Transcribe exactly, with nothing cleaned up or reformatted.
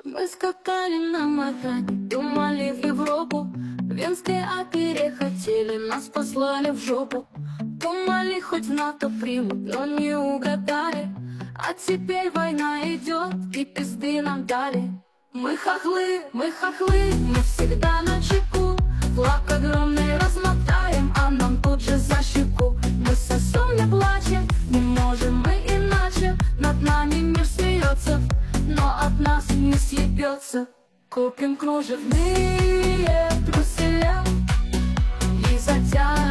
Мы скакали на Матане, думали в Европу. В Венской опере хотели, нас послали в жопу. Думали, хоть в НАТО примут, но не угадали. А теперь война идет, и пизды нам дали. Мы хохлы, мы хохлы, мы всегда на чеку. Флаг огромный размотаем, а нам тут же за щеку. Мы сосем, не плачем, не можем мы иначе. Над нами мир смеется, но от нас не съебется. Купим кружевные труселя и затянем